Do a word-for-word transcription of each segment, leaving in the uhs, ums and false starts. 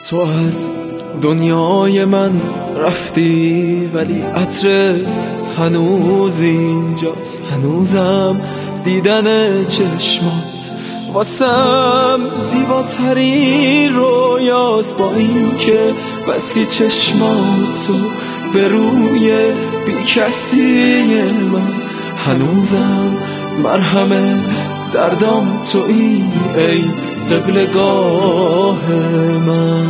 تو از دنیای من رفتی ولی عطرت هنوز اینجاست. هنوزم دیدن چشمات واسم زیباترین رویاست، با این که بسی چشماتو به روی بی کسی من. هنوزم مرهم دردام تویی ای قبلگاه من.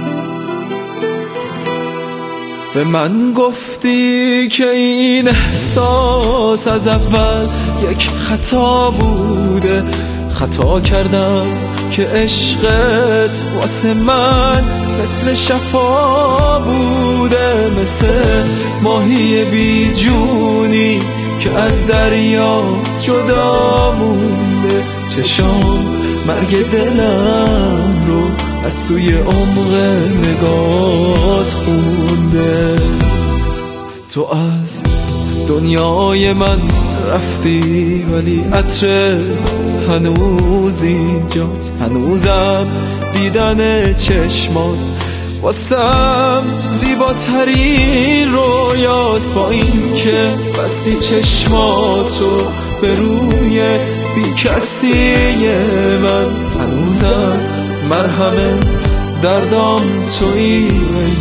به من گفتی که این احساس از اول یک خطا بوده، خطا کردم که عشقت واسه من مثل شفا بوده، مثل ماهی بی جونی که از دریا جدا مونده. چشام مرگ دلم رو از سوی عمق نگات خونده. تو از دنیای من رفتی ولی عطرت هنوز اینجاست. هنوزم دیدن چشمات واسم زیباترین رویاست، با این که بسی چشماتو به روی بی کسی من. هنوزم مرهم دردام تویی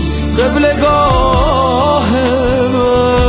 قبلگاه من.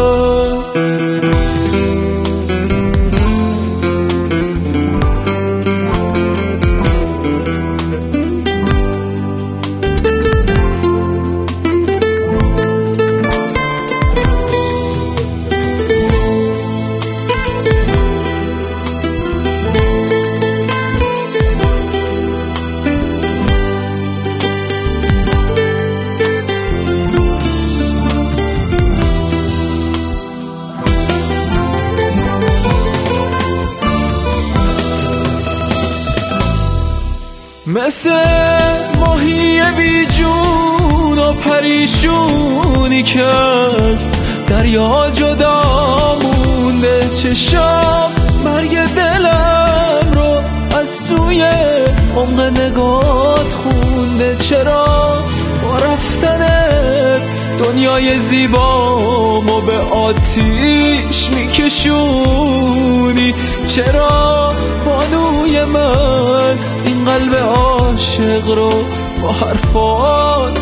مثل ماهی بی جون و پریشونی که از دریا جدا مونده. چشام مرگ دلم رو از سوی عمق نگات خونده. چرا با رفتنت دنیای زیبامو به آتیش میکشونی؟ چرا بانوی من این قلب عاشق رو با حرفات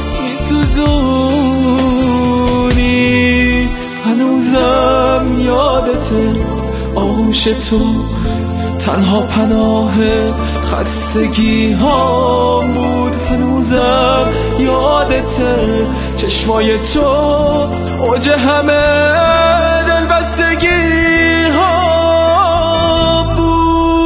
میسوزونی؟ هنوزم یادته آغوش تو تنها پناه خستگی ها بود. هنوزم یادته چشمای تو اوج همه دلبستگی ها بود.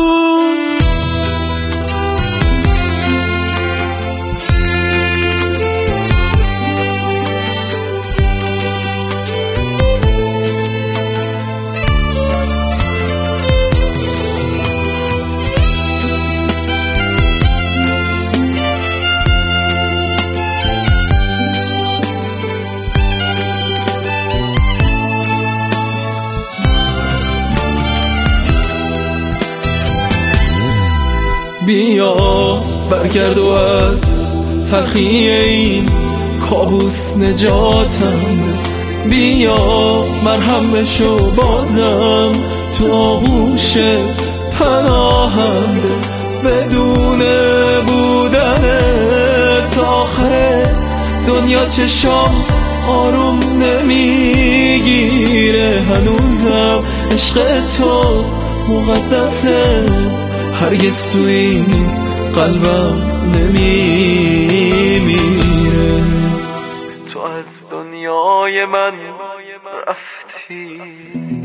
بیا برگرد و از تلخی این کابوس نجاتم. بیا مرهم بشو بازم تو آغوش پناهم ده. بدون بودن تا آخر دنیا چشام آروم نمیگیره. هنوزم عشق تو مقدسه، هرگز تو این قلبم نمیمیره. تو از دنیای من رفتی